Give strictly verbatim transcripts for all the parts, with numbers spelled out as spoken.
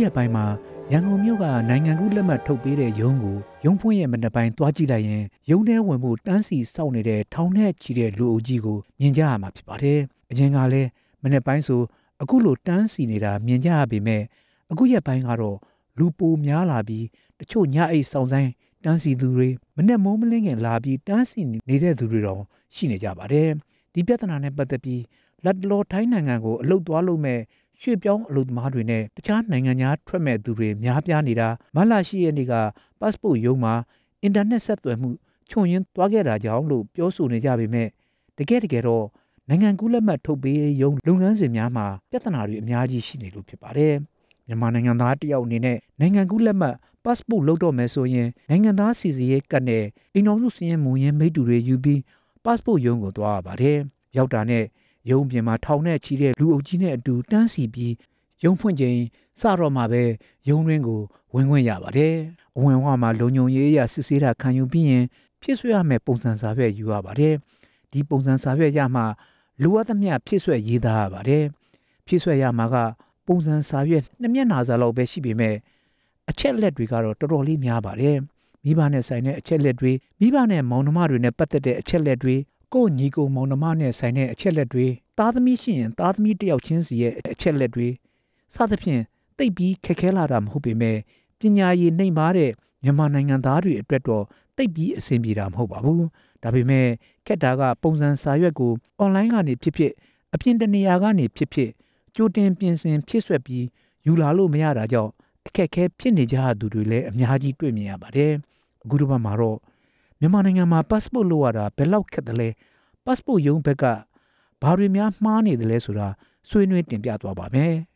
ရက်ပိုင်းမှာရန်ကုန်မြို့ကနိုင်ငံကူးလက်မှတ်ထုတ်ပေးတဲ့ရုံးကိုရုံးဖွင့်ရဲ့မနက်ပိုင်းတွားကြည့်လိုက်ရင်ရုံးထဲဝင်ဖို့တန်းစီစောင့်နေတဲ့ထောင်နဲ့ချီတဲ့လူအုပ်ကြီးကိုမြင်ကြရမှာဖြစ်ပါတယ်။အရင်ကလည်းမနက်ပိုင်းဆိုအခုလိုတန်းစီနေတာမြင်ကြရပေမဲ့အခုရက်ပိုင်းကတော့လူပိုများလာပြီးတချို့ညအိတ်ဆောင်ဆိုင်တန်းစီသူတွေမနက်မိုးမလင်းခင်လာပြီးတန်းစီနေတဲ့သူတွေတော့ရှိနေကြပါတယ်။ဒီပြဿနာနဲ့ပတ်သက်ပြီးလက်တလောထိုင်းနိုင်ငံကိုအလုတ်သွားလို့မဲ့ရွှေပြောင်းအလုပ်သမားတွေနဲ့တခြားနိုင်ငံသားထွက်မဲ့သူတွေများပြားနေတာမလရှိရဲ့နေ့ကပတ်စပို့ရုံးမှာအင်တာနက်ဆက်သွယ်မှုချွန်ရင်းသွားခဲ့တာကြောင့်လို့ပြောဆိုနေကြပေမဲ့တကယ်တကယ်တော့နိုင်ငံကူးလက်မှတ်ထုတ်ပေးရုံးလုပ်ငန်းစဉ်များမှာပြဿနာတွေအများကြီးရှိနေလို့ဖြစ်ပါတယ်။မြန်မာနိုင်ငံသားတယောက်အနေနဲ့နိုင်ငံကူးလက်မှတ်ပတ်စပို့လုပ်တော့မယ်ဆိုရင်နိုင်ငံသားစီစီရေးကတ်နဲ့အိမ်တော်စုစည်းရင်မူရင်းမိတ္တူတွေယူပြီးပတ်စပို့ရုံးကိုသွားရပါတယ်။ရောက်တာနဲ့ရုံးပြင်မှာထောင်နဲ့ချီတဲ့လူအုပ်ကြီးနဲ့အတူတန်းစီပြီးရုံးဖွင့်ချိန်စတော့မှပဲရုံးရင်းကိုဝင်ခွင့်ရပါတယ်။အဝင်ဝမှာလုံခြုံရေးအရာစစ်ဆေးတာခံယူပြီးရင်ဖြည့်ဆွဲရမယ့်ပုံစံစာရွက်ယူရပါတယ်။ဒီပုံစံစာရွက်ရမှလိုအပ်သမျှဖြည့်ဆွဲရေးသားရပါတယ်။ဖြည့်ဆွဲရမှာကပုံစံစာရွက်နှစ်မျက်နှာစာလောက်ပဲရှိပေမဲ့အချက်လက်တွေကတော့တော်တော်လေးများပါတယ်။မိဘနဲ့ဆိုင်တဲ့အချက်လက်တွေမိဘနဲ့မောင်နှမတွေနဲ့ပတ်သက်တဲ့အချက်လက်တွေကိုညီကိုမောင်နှမနဲ့ဆိုင်တဲ့အချက်လက်တွေသားသမီးရှိရင်သားသမီးတယောက်ချင်းစီရဲ့အချက်လက်တွေစသဖြင့်တိတ်ပြီးခက်ခဲလာတာမဟုတ်ပေမဲ့ပညာရည်နှိမ့်ပါတဲ့မြန်မာနိုင်ငံသားတွေအတွက်တော့တိတ်ပြီးအဆင်ပြေတာမဟုတ်ပါဘူး။ဒါပေမဲ့ခက်တာကပုံစံစာရွက်ကိုအွန်လိုင်းကနေဖြစ်ဖြစ်အပြင်တနေရာကနေဖြစ်ဖြစ်ကြိုတင်ပြင်ဆင်ဖြည့်ဆွက်ပြီးယူလာလို့မရတာကြောင့်အခက်အခဲဖြစ်နေကြသူတွေလည်းအများကြီးတွေ့မြင်ရပါတယ်။အခုတစ်ပတ်မှာတော့မြန်မာနိုင်ငံမှာပတ်စပို့လုပ်ရတာဘယ်လောက်ခက်တယ်လဲပတ်စပို့ရုံးဘက်ကဘာတွေများမှားနေတယ်လဲဆိုတာဆွေးနွေးတင်ပြသွားပါမယ်။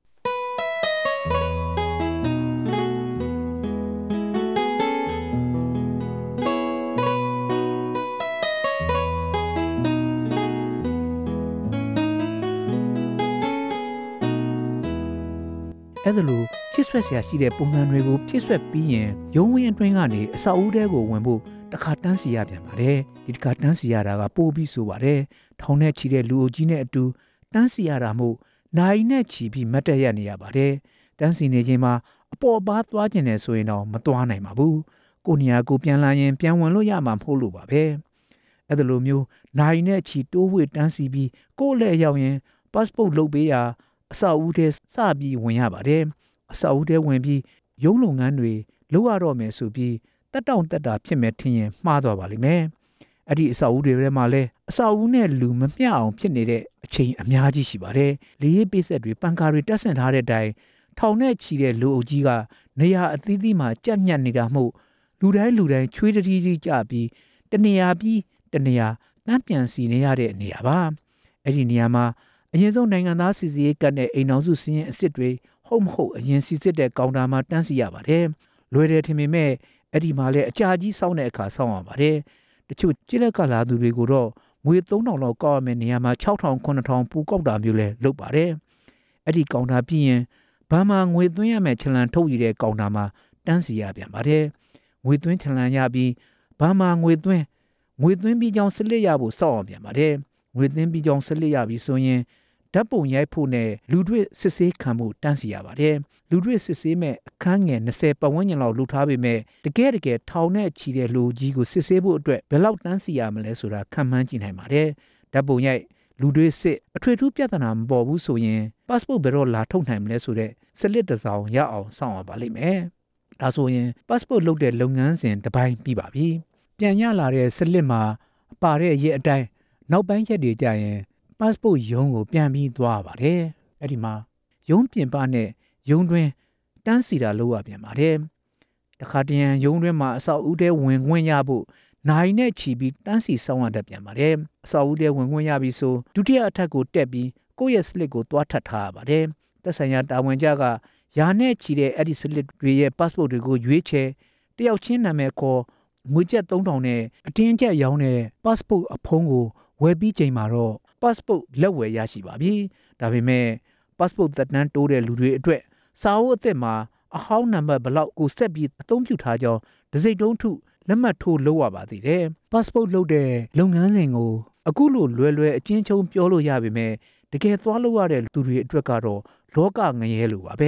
အဲ့ဒါလို့ဖြည့်ဆွက်ဆရာရှိတဲ့ပုံစံတွေကိုဖြည့်ဆွက်ပြီးရင်ရုံးဝင်းအတွင်းကနေအဆောက်အဦထဲကိုဝင်ဖို့တခါတန်းစီရပြန်ပါတယ်ဒီတခါတန်းစီရတာကပိုပြီးဆိုပါတယ်ထောင်နဲ့ချီတဲ့လူအုပ်ကြီးနဲ့အတူတန်းစီရတာမို့နိုင်နဲ့ချီပြီးမတ်တက်ရနေရပါတယ်တန်းစီနေခြင်းမှာအပေါ်ပါသွားခြင်းနဲ့ဆိုရင်တော့မသွားနိုင်ပါဘူးကိုနေရာကိုပြန်လာရင်ပြန်ဝင်လို့ရမှာမဟုတ်လို့ပါပဲအဲ့ဒါလိုမျိုးနိုင်နဲ့ချီတိုးဝှေ့တန်းစီပြီးကိုယ့်လက်ရောက်ရင်ပတ်စပို့လုပ်ပေးရာအဆောက်အဦထဲစပြီးဝင်ရပါတယ်အဆောက်အဦထဲဝင်ပြီးရုံးလုပ်ငန်းတွေလုပ်ရတော့မယ်ဆိုပြီးတက်တောင့်တက်တာဖြစ်မယ်ထင်ရင်မှားသွားပါလိမ့်မယ်အဲ့ဒီအဆောက်အဦတွေထဲမှာလည်းအဆောက်အဦနဲ့လူမမျှအောင်ဖြစ်နေတဲ့အချိန်အများကြီးရှိပါတယ်လေရေးပေးဆက်တွေပန်ကာတွေတက်ဆင်ထားတဲ့အတိုင်းထောင်နဲ့ချီတဲ့လူအုပ်ကြီးကနေရာအသီးသီးမှာကြက်ညက်နေတာမှုလူတိုင်းလူတိုင်းချွေးတတိကြီးကြပြီးတနေရာပြီးတနေရာတန်းပြန်စီနေရတဲ့နေရာပါအဲ့ဒီနေရာမှာအရင်ဆုံးနိုင်ငံသားစီစီရေးကတ်နဲ့အိမ်တော်စုစီးရင်အစ်စ်တွေဟုတ်မဟုတ်အရင်စီစစ်တဲ့ကောင်တာမှာတန်းစီရပါတယ်လွယ်တယ်ထင်ပေမဲ့အဲ့ဒီမှာလည်းအကြာကြီးစောင့်တဲ့အခါစောင့်ရပါတယ်တချို့ကြည့်လက်ကလာသူတွေကိုတော့ငွေသုံးထောင်လောက်ကောက်ရမယ့်နေရာမှာခြောက်ထောင်ခုနှစ်ထောင်ပူကောက်တာမျိုးလဲလုပ်ပါတယ်အဲ့ဒီကောင်တာပြီးရင်ဘာမှငွေသွင်းရမယ့်ချလန်ထုတ်ရတဲ့ကောင်တာမှာတန်းစီရပြန်ပါတယ်ငွေသွင်းချလန်ရပြီးဘာမှငွေသွင်းငွေသွင်းပြီးကြောင်းစလစ်ရဖို့စောင့်အောင်ပြန်ပါတယ်ငွေသွင်းပြီးကြောင်းစလစ်ရပြီးဆိုရင်ဓာတ်ပုံရိုက်ဖို့နဲ့လူတွေ့စစ်ဆေးခံမှုတန်းစီရပါတယ်လူတွေ့စစ်ဆေးမဲ့အခန်းငယ်၂၀ပတ်ဝန်းကျင်လောက်လုပ်ထားပေမဲ့တကယ်တကယ်ထောင်နဲ့ချီတဲ့လူကြီးကိုစစ်ဆေးဖို့အတွက်ဘယ်လောက်တန်းစီရမလဲဆိုတာခံမှန်းကြည့်နိုင်ပါတယ်ဓာတ်ပုံရိုက်လူတွေ့စစ်အထွေထူးပြဿနာမပေါ်ဘူးဆိုရင်ပတ်စပို့ဘယ်တော့လာထုတ်နိုင်မလဲဆိုတဲ့စလစ်တစ်စောင်ရအောင်စောင့်ရပါလိမ့်မယ်ဒါဆိုရင်ပတ်စပို့လုပ်တဲ့လုပ်ငန်းစဉ်တစ်ပိုင်းပြီးပါပြီပြန်ရလာတဲ့စလစ်မှာပါတဲ့ရက်အတိုင်းနောက်ပိုင်းရက်တွေကြာရင်ပတ်စပို့ရုံးကိုပြန်ပြီးသွားပါတယ်အဲ့ဒီမှာရုံးပြင်ပနဲ့ရုံးတွင်တန်းစီတာလုပ်ရပြန်ပါတယ်တခါတရံရုံးတွင်မှာအဆောက်အဦထဲဝင်ခွင့်ရဖို့နိုင်နဲ့ချီပြီးတန်းစီဆောင်ရတတ်ပြန်ပါတယ်အဆောက်အဦထဲဝင်ခွင့်ရပြီးဆိုဒုတိယအထက်ကိုတက်ပြီးကိုယ့်ရဲ့စလစ်ကိုသွားထပ်ထားရပါတယ်သက်ဆိုင်ရာတာဝန်ကျကယာနဲ့ချီတဲ့အဲ့ဒီစလစ်တွေရဲ့ပတ်စပို့တွေကိုရွေးချယ်တယောက်ချင်းနာမည်ခေါ်ငွေကျပ်သုံးထောင်နဲ့အတင်းကျပ်ရောင်းတဲ့ပတ်စပို့အဖုံးကိုဝယ်ပြီးချိန်မှာတော့ပတ်စပို့လက်ဝယ်ရရှိပါပြီဒါပေမဲ့ပတ်စပို့သက်တမ်းတိုးတဲ့လူတွေအတွက်စာအုပ်အသစ်မှာအဟောင်းနံပါတ်ဘလောက်ကိုဆက်ပြီးအသုံးပြုထားကြောင်းဒစိတုံးထုလက်မှတ်ထိုးလုပ်ရပါသေးတယ်ပတ်စပို့လုပ်တဲ့လုပ်ငန်းစဉ်ကိုအခုလိုလွယ်လွယ်အချင်းချင်းပြောလို့ရပေမဲ့တကယ်သွားလို့ရတဲ့သူတွေအတွက်ကတော့လောကငရဲလိုပါပဲ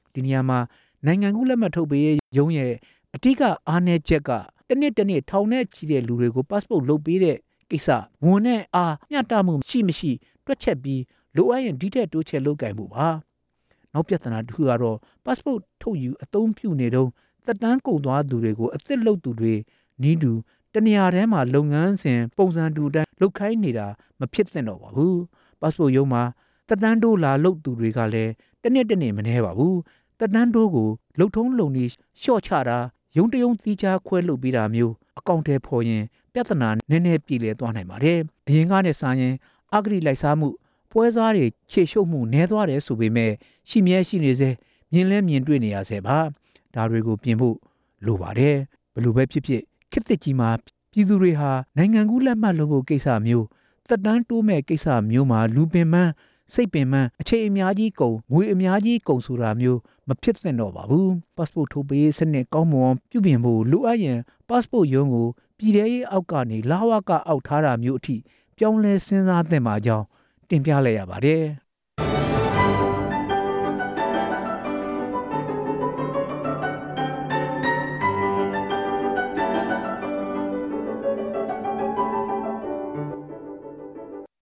ဒီနေရာမှာနိုင်ငံကူးလက်မှတ်ထုတ်ပေးရုံးရဲ့အဓိကအားနည်းချက်ကတစ်နှစ်တစ်နှစ်ထောင်နဲ့ချီတဲ့လူတွေကို passport လုပ်ပေးတဲ့ကိစ္စဝန်နဲ့အားမျှတမှုရှိမရှိတွက်ချက်ပြီးလိုအပ်ရင်ဒီထက်တိုးချဲ့လုပ်ကိုင်မှုပါနောက်ပြဿနာတစ်ခုကတော့ passport ထုတ်ယူအသုံးပြုနေတော့သက်တမ်းကုန်သွားသူတွေကိုအသစ်လုပ်သူတွေနီးတူတနေရာတည်းမှာလုပ်ငန်းစဉ်ပုံစံတူတိုင်းလုပ်ခိုင်းနေတာမဖြစ်သင့်တော့ပါဘူး passport ရုံးမှာသက်တမ်းတိုးလာလုပ်သူတွေကလည်းတစ်နှစ်တစ်နှစ်မနှဲပါဘူးသက်တမ်းတိုးကိုလှုပ်ထုံးလုံနေရှော့ချတာရုံတရုံသီးခြားခွဲလုပ်ပေးတာမျိုးအကောင့်ထဲပေါ်ရင်ပြဿနာနည်းနည်းပြည်လည်သွားနိုင်ပါတယ်အရင်ကနဲ့စာရင်အဂတိလိုက်စားမှုပွဲစားတွေခြေရှုပ်မှုနည်းသွားတယ်ဆိုပေမဲ့ရှိမြဲရှိနေစေမြင်လဲမြင်တွေ့နေရစေပါဒါတွေကိုပြင်ဖို့လိုပါတယ်ဘယ်လိုပဲဖြစ်ဖြစ်ခေတ်သစ်ကြီးမှာပြည်သူတွေဟာနိုင်ငံကူးလက်မှတ်လုပ်ဖို့ကိစ္စမျိုးသက်တမ်းတိုးမဲ့ကိစ္စမျိုးမှာလူပင်ပန်းစိတ်ပင်ပန်းအချိန်အများကြီးကုန်ငွေအများကြီးကုန်ဆိုတာမျိုးမဖြစ်သင့်တော့ပါဘူး passport ထုတ်ပေးစနစ်ကောင်းမွန်ပြုပြင်ဖို့လိုအပ်ရင် passport ရုံးကိုပြည်ထရေးအောက်ကနေလာဝကအောက်ထားတာမျိုးအထိပြောင်းလဲစဉ်းစားသင့်ပါကြောင်းတင်ပြလိုက်ရပါတယ်